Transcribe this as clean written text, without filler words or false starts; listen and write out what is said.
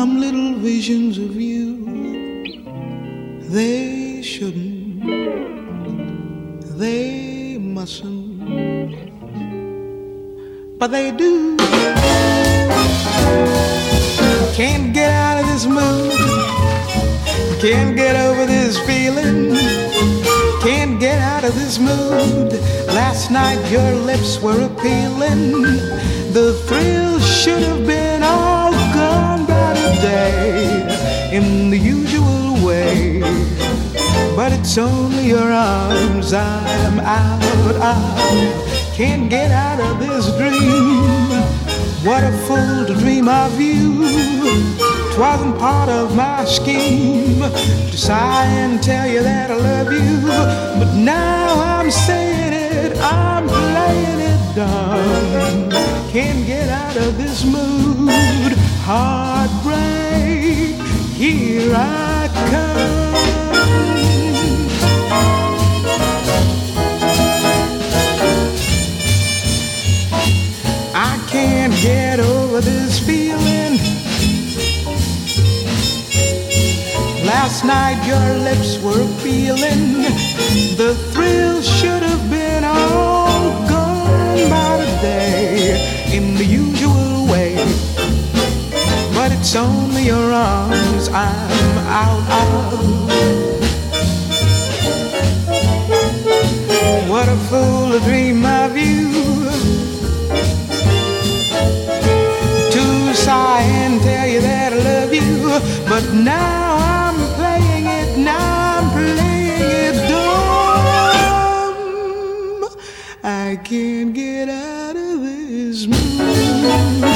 some little visions of you. They shouldn't, they mustn't, but they do. Can't get out of this mood, can't get over this feeling, can't get out of this mood. Last night your lips were appealing, the thrill should have been all gone by today in the usual way. But it's only your arms I'm out of. Can't get out of this dream. What a fool to dream of you. 'Twasn't part of my scheme to sigh and tell you that I love you. But now I'm saying it, I'm playing it dumb. Can't get out of this mood. Heartbreak, here I come. I can't get over this feeling. Last night your lips were appealing, the thrill should have been all gone by today in the usual way. But it's only your arms I'm out of. What a fool to dream of you, to sigh and tell you that I love you. But now I'm playing it, now I'm playing it dumb. I can't get out of this mood.